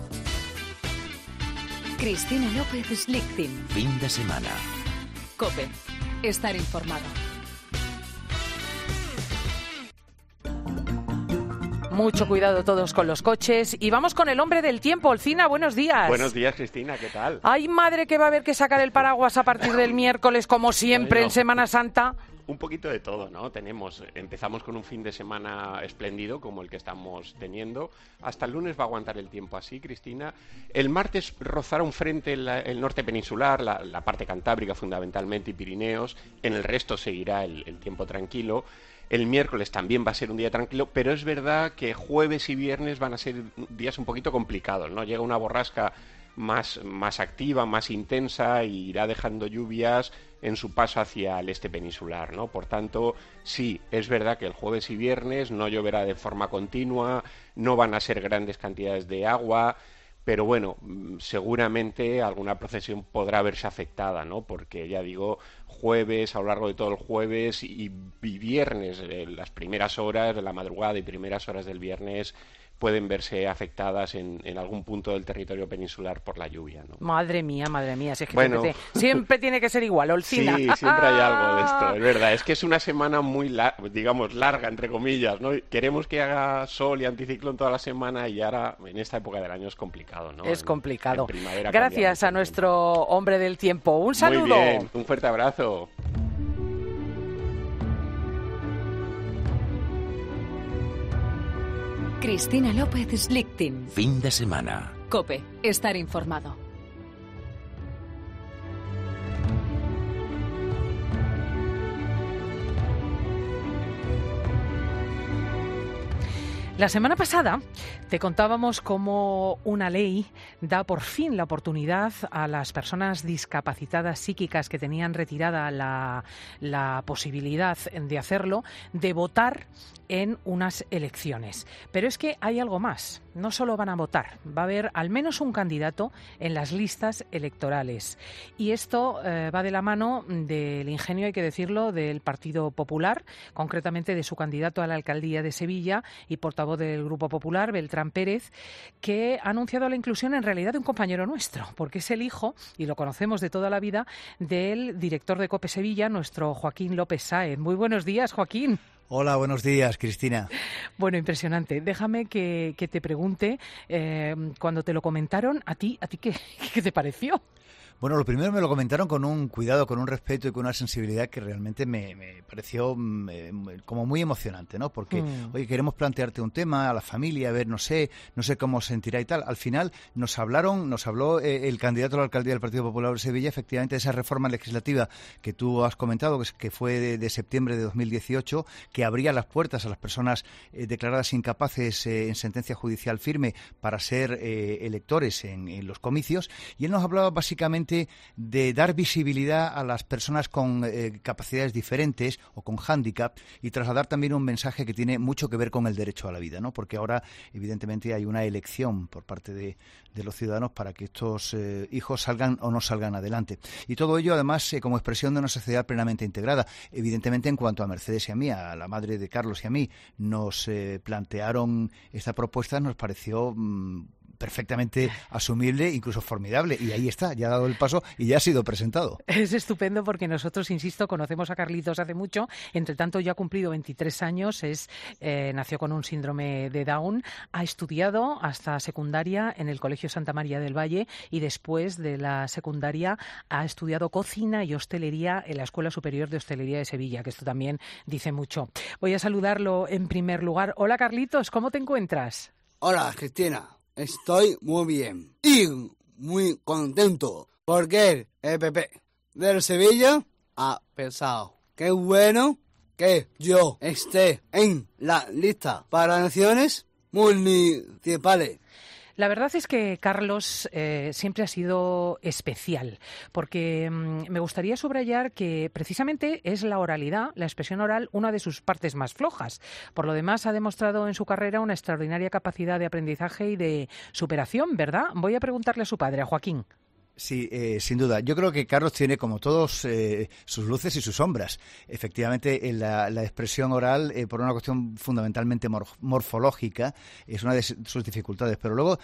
Cristina López Slichting. Fin de semana. COPE. Estar informado. Mucho cuidado todos con los coches. Y vamos con el hombre del tiempo. Olcina, buenos días. Buenos días, Cristina, ¿qué tal? Ay, madre, que va a haber que sacar el paraguas a partir del miércoles, como siempre, en Semana Santa. Un poquito de todo, ¿no? Empezamos con un fin de semana espléndido, como el que estamos teniendo. Hasta el lunes va a aguantar el tiempo así, Cristina. El martes rozará un frente el norte peninsular, la parte cantábrica fundamentalmente y Pirineos. En el resto seguirá el tiempo tranquilo. El miércoles también va a ser un día tranquilo, pero es verdad que jueves y viernes van a ser días un poquito complicados, ¿no? Llega una borrasca más activa, más intensa, y irá dejando lluvias en su paso hacia el este peninsular, ¿no? Por tanto, sí, es verdad que el jueves y viernes no lloverá de forma continua, no van a ser grandes cantidades de agua, pero bueno, seguramente alguna procesión podrá verse afectada, ¿no? Porque ya digo, jueves, a lo largo de todo el jueves y viernes, las primeras horas de la madrugada y primeras horas del viernes pueden verse afectadas en algún punto del territorio peninsular por la lluvia, ¿no? Madre mía, si es que siempre tiene que ser igual, Olcina. Sí, siempre hay algo de esto, es verdad. Es que es una semana muy, larga, entre comillas, ¿no? Queremos que haga sol y anticiclón toda la semana, y ahora, en esta época del año, es complicado, ¿no? Es complicado. Gracias a nuestro hombre del tiempo. Un saludo. Muy bien, un fuerte abrazo. Cristina López Slichting. Fin de semana. COPE. Estar informado. La semana pasada te contábamos cómo una ley da por fin la oportunidad a las personas discapacitadas psíquicas que tenían retirada la posibilidad de hacerlo, de votar en unas elecciones. Pero es que hay algo más. No solo van a votar, va a haber al menos un candidato en las listas electorales. Y esto va de la mano del ingenio, hay que decirlo, del Partido Popular, concretamente de su candidato a la alcaldía de Sevilla y portavoz del Grupo Popular, Beltrán Pérez, que ha anunciado la inclusión en realidad de un compañero nuestro, porque es el hijo, y lo conocemos de toda la vida, del director de COPE Sevilla, nuestro Joaquín López Sáez. Muy buenos días, Joaquín. Hola, buenos días, Cristina. Bueno, impresionante. Déjame que te pregunte, cuando te lo comentaron, ¿a ti qué te pareció? Bueno, lo primero me lo comentaron con un cuidado, con un respeto y con una sensibilidad que realmente me pareció como muy emocionante, ¿no? Porque, oye, queremos plantearte un tema a la familia, a ver, no sé cómo sentirá y tal. Al final nos habló el candidato a la alcaldía del Partido Popular de Sevilla, efectivamente, de esa reforma legislativa que tú has comentado, que fue de septiembre de 2018, que abría las puertas a las personas declaradas incapaces en sentencia judicial firme para ser electores en los comicios. Y él nos hablaba básicamente de dar visibilidad a las personas con capacidades diferentes o con hándicap y trasladar también un mensaje que tiene mucho que ver con el derecho a la vida, ¿no? Porque ahora, evidentemente, hay una elección por parte de los ciudadanos para que estos hijos salgan o no salgan adelante. Y todo ello, además, como expresión de una sociedad plenamente integrada. Evidentemente, en cuanto a Mercedes y a mí, a la madre de Carlos y a mí, nos plantearon esta propuesta, nos pareció perfectamente asumible, incluso formidable, y ahí está, ya ha dado el paso y ya ha sido presentado. Es estupendo porque nosotros, insisto, conocemos a Carlitos hace mucho, entre tanto ya ha cumplido 23 años, nació con un síndrome de Down, ha estudiado hasta secundaria en el Colegio Santa María del Valle y después de la secundaria ha estudiado cocina y hostelería en la Escuela Superior de Hostelería de Sevilla, que esto también dice mucho. Voy a saludarlo en primer lugar. Hola Carlitos, ¿cómo te encuentras? Hola Cristina. Estoy muy bien y muy contento porque el PP del Sevilla ha pensado. Qué bueno que yo esté en la lista para elecciones municipales. La verdad es que Carlos siempre ha sido especial, porque me gustaría subrayar que precisamente es la oralidad, la expresión oral, una de sus partes más flojas. Por lo demás, ha demostrado en su carrera una extraordinaria capacidad de aprendizaje y de superación, ¿verdad? Voy a preguntarle a su padre, a Joaquín. Sí, sin duda. Yo creo que Carlos tiene, como todos, sus luces y sus sombras. Efectivamente, la expresión oral, por una cuestión fundamentalmente morfológica, es una de sus dificultades. Pero luego,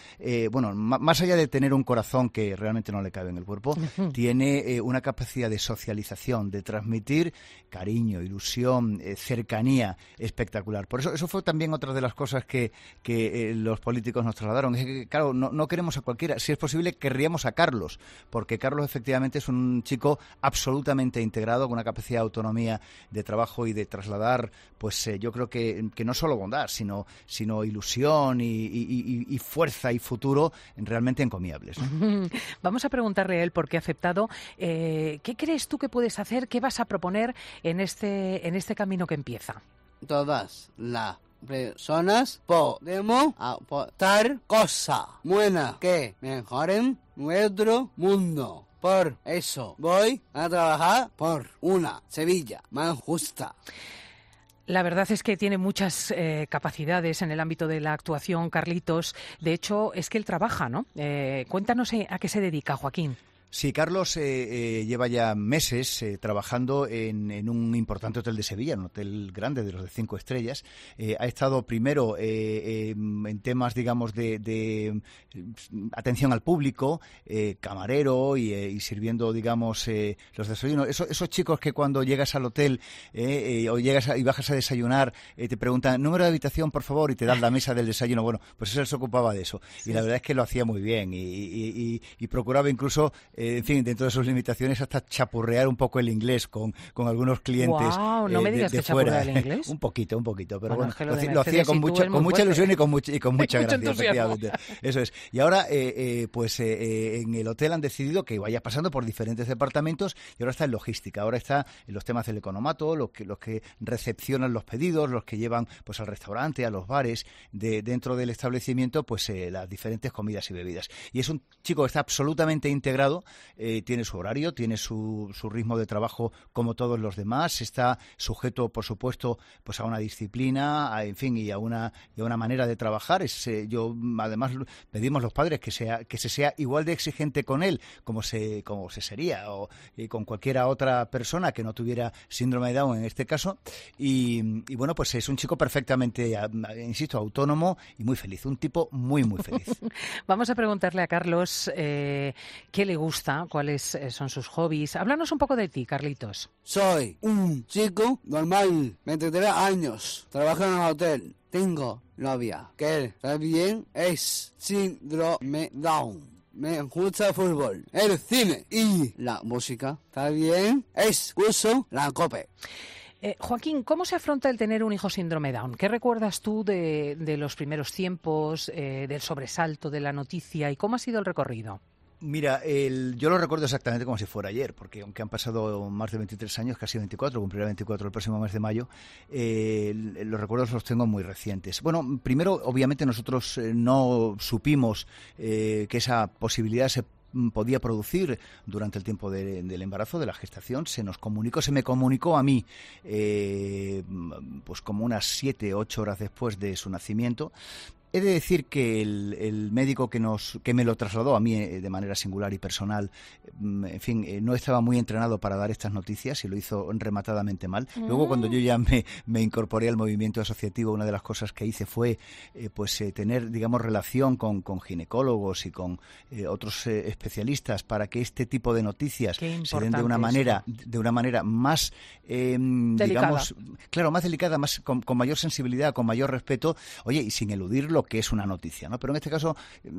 más allá de tener un corazón que realmente no le cabe en el cuerpo, tiene una capacidad de socialización, de transmitir cariño, ilusión, cercanía espectacular. Por eso fue también otra de las cosas que los políticos nos trasladaron. Es que, claro, no queremos a cualquiera. Si es posible, querríamos a Carlos, porque Carlos efectivamente es un chico absolutamente integrado, con una capacidad de autonomía de trabajo y de trasladar, pues yo creo que no solo bondad, sino ilusión y fuerza y futuro realmente encomiables, ¿no? Vamos a preguntarle a él por qué ha aceptado. ¿Qué crees tú que puedes hacer? ¿Qué vas a proponer en este camino que empieza? Todas las personas podemos aportar cosas buenas que mejoren nuestro mundo. Por eso voy a trabajar por una Sevilla más justa. La verdad es que tiene muchas capacidades en el ámbito de la actuación, Carlitos. De hecho, es que él trabaja, ¿no? Cuéntanos a qué se dedica, Joaquín. Sí, Carlos lleva ya meses trabajando en un importante hotel de Sevilla, un hotel grande de los de 5 estrellas. Ha estado primero en temas, digamos, de atención al público, camarero y sirviendo, digamos, los desayunos. Esos chicos que cuando llegas al hotel o llegas y bajas a desayunar, te preguntan, número de habitación, por favor, y te dan la mesa del desayuno. Bueno, pues él se ocupaba de eso. Sí. Y la verdad es que lo hacía muy bien y procuraba incluso en fin, dentro de sus limitaciones, hasta chapurrear un poco el inglés con algunos clientes. Wow, no me digas de que fuera. chapurrea el inglés. un poquito, pero bueno, lo hacía con mucha ilusión y con mucha gracia, efectivamente. Eso es. Y ahora, en el hotel han decidido que vaya pasando por diferentes departamentos y ahora está en logística, ahora está en los temas del economato, los que recepcionan los pedidos, los que llevan pues al restaurante, a los bares, dentro del establecimiento, pues las diferentes comidas y bebidas. Y es un chico que está absolutamente integrado, tiene su horario, tiene su ritmo de trabajo como todos los demás, está sujeto, por supuesto, pues a una disciplina, y a una manera de trabajar. Además, pedimos los padres que se sea igual de exigente con él como se sería o con cualquiera otra persona que no tuviera síndrome de Down en este caso. Y bueno, pues es un chico perfectamente, insisto, autónomo y muy feliz, un tipo muy, muy feliz. Vamos a preguntarle a Carlos qué le gusta, cuáles son sus hobbies. Háblanos un poco de ti, Carlitos. Soy un chico normal, 23 años, trabajo en un hotel, tengo novia, que también es síndrome Down. Me gusta el fútbol, el cine y la música. También escucho la COPE. Joaquín, ¿cómo se afronta el tener un hijo síndrome Down? ¿Qué recuerdas tú de los primeros tiempos, del sobresalto de la noticia y cómo ha sido el recorrido? Mira, yo lo recuerdo exactamente como si fuera ayer, porque aunque han pasado más de 23 años, casi 24, cumplirá 24 el próximo mes de mayo, los recuerdos los tengo muy recientes. Bueno, primero, obviamente nosotros no supimos que esa posibilidad se podía producir durante el tiempo del embarazo, de la gestación. Se me comunicó a mí pues como unas 7-8 horas después de su nacimiento. He de decir que el médico que me lo trasladó a mí de manera singular y personal, en fin, no estaba muy entrenado para dar estas noticias y lo hizo rematadamente mal. Luego, cuando yo ya me incorporé al movimiento asociativo, una de las cosas que hice fue tener, digamos, relación con ginecólogos y con otros especialistas para que este tipo de noticias se den de una manera más, digamos, claro, más delicada, más con mayor sensibilidad, con mayor respeto, oye, y sin eludir lo que es una noticia, ¿no? Pero en este caso,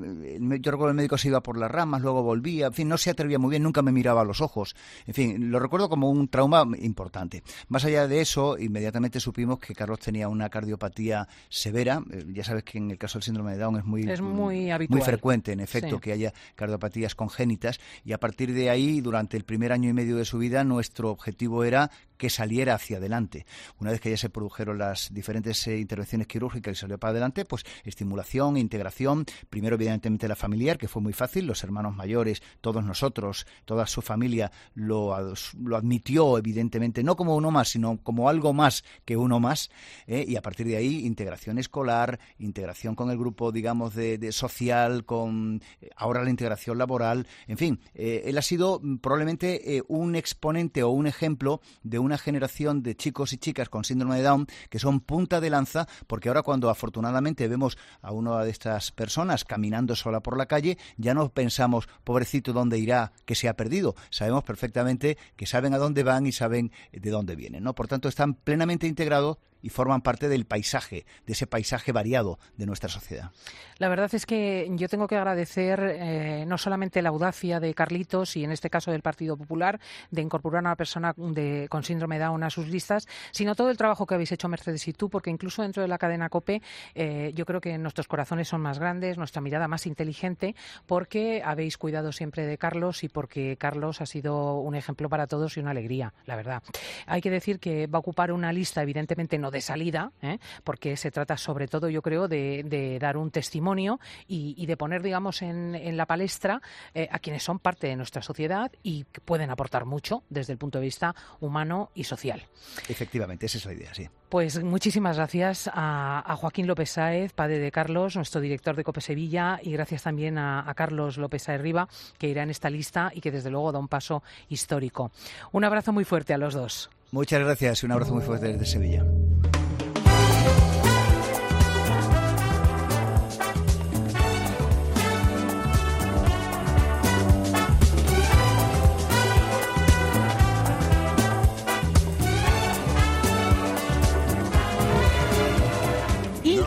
yo recuerdo el médico se iba por las ramas, luego volvía, en fin, no se atrevía muy bien, nunca me miraba a los ojos, en fin, lo recuerdo como un trauma importante. Más allá de eso, inmediatamente supimos que Carlos tenía una cardiopatía severa. Ya sabes que en el caso del síndrome de Down es muy habitual, muy frecuente, en efecto, que haya cardiopatías congénitas, y a partir de ahí, durante el primer año y medio de su vida, nuestro objetivo era que saliera hacia adelante. Una vez que ya se produjeron las diferentes intervenciones quirúrgicas y salió para adelante, pues estimulación, integración, primero evidentemente la familiar, que fue muy fácil, los hermanos mayores, todos nosotros, toda su familia lo admitió evidentemente, no como uno más, sino como algo más que uno más, y a partir de ahí integración escolar, integración con el grupo, digamos, de social, con ahora la integración laboral, en fin, él ha sido probablemente un exponente o un ejemplo de una generación de chicos y chicas con síndrome de Down que son punta de lanza, porque ahora cuando afortunadamente vemos a una de estas personas caminando sola por la calle, ya no pensamos, pobrecito, ¿dónde irá? Que se ha perdido. Sabemos perfectamente que saben a dónde van y saben de dónde vienen, ¿no? Por tanto, están plenamente integrados y forman parte del paisaje, de ese paisaje variado de nuestra sociedad. La verdad es que yo tengo que agradecer no solamente la audacia de Carlitos y en este caso del Partido Popular de incorporar a una persona con síndrome Down a sus listas, sino todo el trabajo que habéis hecho Mercedes y tú, porque incluso dentro de la cadena COPE yo creo que nuestros corazones son más grandes, nuestra mirada más inteligente, porque habéis cuidado siempre de Carlos y porque Carlos ha sido un ejemplo para todos y una alegría, la verdad. Hay que decir que va a ocupar una lista, evidentemente no de salida, porque se trata sobre todo, yo creo, de dar un testimonio y de poner, digamos, en la palestra a quienes son parte de nuestra sociedad y que pueden aportar mucho desde el punto de vista humano y social. Efectivamente, esa es la idea, sí. Pues muchísimas gracias a Joaquín López Sáez, padre de Carlos, nuestro director de COPE Sevilla, y gracias también a Carlos López Sáez Riba, que irá en esta lista y que desde luego da un paso histórico. Un abrazo muy fuerte a los dos. Muchas gracias y un abrazo muy fuerte desde Sevilla.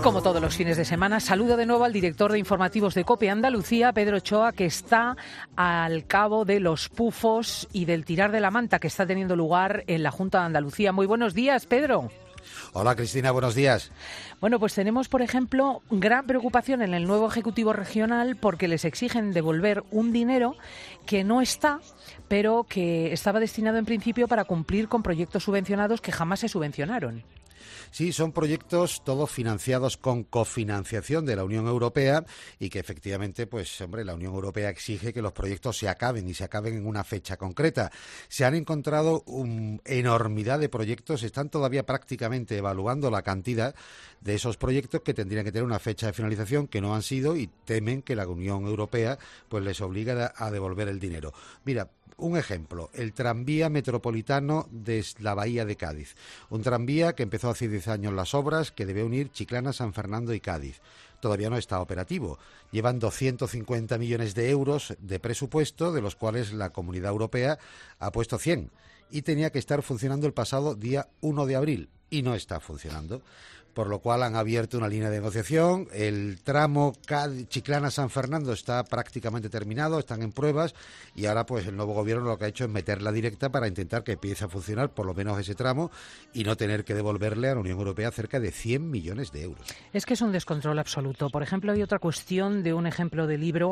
Como todos los fines de semana, saludo de nuevo al director de informativos de COPE Andalucía, Pedro Ochoa, que está al cabo de los pufos y del tirar de la manta que está teniendo lugar en la Junta de Andalucía. Muy buenos días, Pedro. Hola, Cristina, buenos días. Bueno, pues tenemos, por ejemplo, gran preocupación en el nuevo Ejecutivo Regional porque les exigen devolver un dinero que no está, pero que estaba destinado en principio para cumplir con proyectos subvencionados que jamás se subvencionaron. Sí, son proyectos todos financiados con cofinanciación de la Unión Europea y que efectivamente, pues hombre, la Unión Europea exige que los proyectos se acaben y se acaben en una fecha concreta. Se han encontrado una enormidad de proyectos, están todavía prácticamente evaluando la cantidad de esos proyectos que tendrían que tener una fecha de finalización que no han sido y temen que la Unión Europea pues les obligue a devolver el dinero. Mira, un ejemplo, el tranvía metropolitano de la Bahía de Cádiz. Un tranvía que empezó hace 10 años las obras, que debe unir Chiclana, San Fernando y Cádiz. Todavía no está operativo. Llevan 250 millones de euros de presupuesto, de los cuales la Comunidad Europea ha puesto 100. Y tenía que estar funcionando el pasado día 1 de abril. Y no está funcionando. Por lo cual han abierto una línea de negociación. El tramo Chiclana-San Fernando está prácticamente terminado, están en pruebas y ahora pues el nuevo gobierno lo que ha hecho es meterla directa para intentar que empiece a funcionar por lo menos ese tramo y no tener que devolverle a la Unión Europea cerca de 100 millones de euros. Es que es un descontrol absoluto. Por ejemplo, hay otra cuestión de un ejemplo de libro,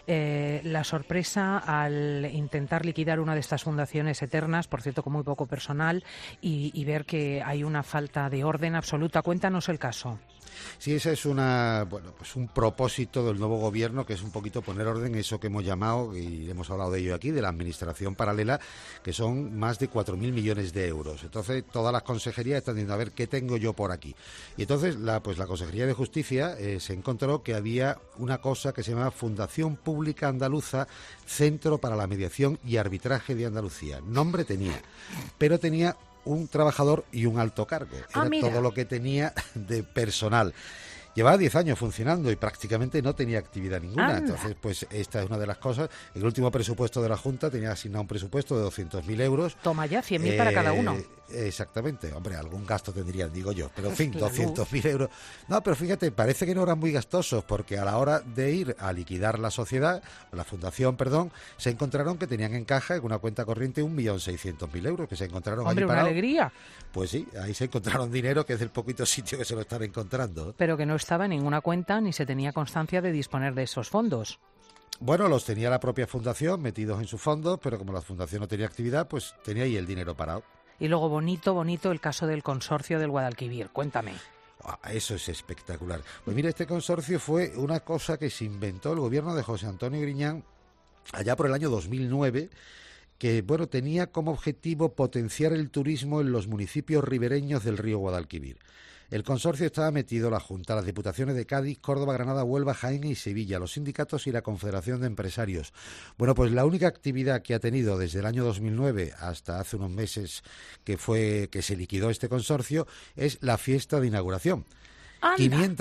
la sorpresa al intentar liquidar una de estas fundaciones eternas, por cierto con muy poco personal, y ver que hay una falta de orden absoluta. Cuéntanos el caso. Sí, ese es un propósito del nuevo gobierno, que es un poquito poner orden en eso que hemos llamado, y hemos hablado de ello aquí, de la administración paralela, que son más de 4.000 millones de euros. Entonces, todas las consejerías están diciendo, a ver, ¿qué tengo yo por aquí? Y entonces, la Consejería de Justicia se encontró que había una cosa que se llama Fundación Pública Andaluza, Centro para la Mediación y Arbitraje de Andalucía. Nombre tenía, pero tenía un trabajador y un alto cargo. Era todo lo que tenía de personal. Llevaba 10 años funcionando y prácticamente no tenía actividad ninguna. Entonces, pues esta es una de las cosas. El último presupuesto de la Junta tenía asignado un presupuesto de 200.000 euros. Toma ya, 100.000 para cada uno. Exactamente. Hombre, algún gasto tendrían, digo yo. Pero, en fin, 200.000 euros. No, pero fíjate, parece que no eran muy gastosos porque a la hora de ir a liquidar la sociedad, la fundación, perdón, se encontraron que tenían en caja, en una cuenta corriente, 1.600.000 euros que se encontraron allí parados. ¡Hombre, una alegría! Pues sí, ahí se encontraron dinero, que es el poquito sitio que se lo están encontrando. Pero que no estaba en ninguna cuenta ni se tenía constancia de disponer de esos fondos. Bueno, los tenía la propia fundación metidos en su fondo, pero como la fundación no tenía actividad, pues tenía ahí el dinero parado. Y luego bonito el caso del consorcio del Guadalquivir. Cuéntame. Eso es espectacular. Pues mira, este consorcio fue una cosa que se inventó el gobierno de José Antonio Griñán allá por el año 2009, que bueno, tenía como objetivo potenciar el turismo en los municipios ribereños del río Guadalquivir. El consorcio estaba metido la Junta, las diputaciones de Cádiz, Córdoba, Granada, Huelva, Jaén y Sevilla, los sindicatos y la Confederación de Empresarios. Bueno, pues la única actividad que ha tenido desde el año 2009 hasta hace unos meses que se liquidó este consorcio es la fiesta de inauguración. ¡Anda!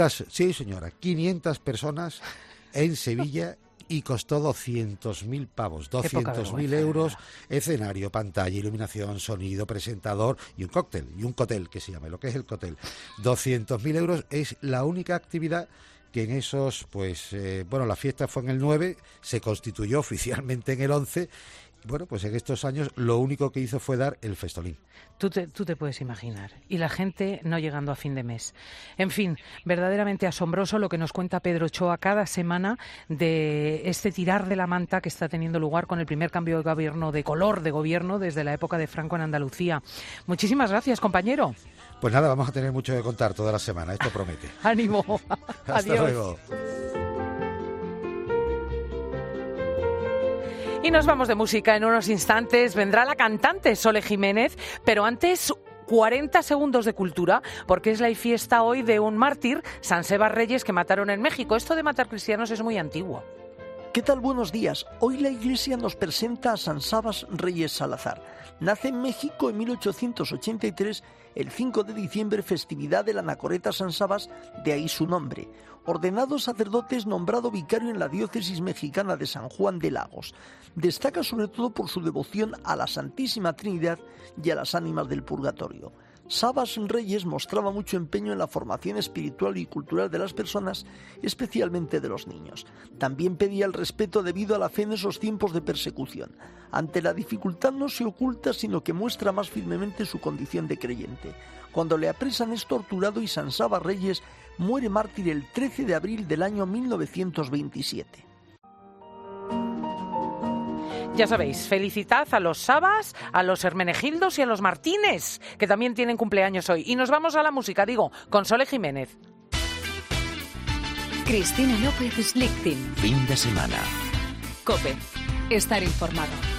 500 personas en Sevilla y costó 200.000 pavos, 200.000 euros, escenario, pantalla, iluminación, sonido, presentador y un cóctel que se llama, lo que es el cóctel. 200.000 euros es la única actividad que en esos, la fiesta fue en el 9, se constituyó oficialmente en el 11. Bueno, pues en estos años lo único que hizo fue dar el festolín. Tú te puedes imaginar. Y la gente no llegando a fin de mes. En fin, verdaderamente asombroso lo que nos cuenta Pedro Ochoa cada semana de este tirar de la manta que está teniendo lugar con el primer cambio de gobierno, de color de gobierno, desde la época de Franco en Andalucía. Muchísimas gracias, compañero. Pues nada, vamos a tener mucho que contar toda la semana. Esto promete. ¡Ánimo! Hasta Adiós. Luego. Y nos vamos de música. En unos instantes vendrá la cantante Sole Jiménez, pero antes 40 segundos de cultura, porque es la fiesta hoy de un mártir, San Sebas Reyes, que mataron en México. Esto de matar cristianos es muy antiguo. ¿Qué tal? Buenos días. Hoy la Iglesia nos presenta a San Sebas Reyes Salazar. Nace en México en 1883, el 5 de diciembre, festividad de la Anacoreta San Sebas, de ahí su nombre. Ordenado sacerdote, es nombrado vicario en la diócesis mexicana de San Juan de Lagos. Destaca sobre todo por su devoción a la Santísima Trinidad y a las ánimas del purgatorio. Sabas Reyes mostraba mucho empeño en la formación espiritual y cultural de las personas, especialmente de los niños. También pedía el respeto debido a la fe en esos tiempos de persecución. Ante la dificultad no se oculta, sino que muestra más firmemente su condición de creyente. Cuando le apresan es torturado y San Sabas Reyes muere mártir el 13 de abril del año 1927. Ya sabéis, felicitad a los Sabas, a los Hermenegildos y a los Martínez, que también tienen cumpleaños hoy. Y nos vamos a la música, con Sole Jiménez. Cristina López Slichting. Fin de semana. COPE. Estar informado.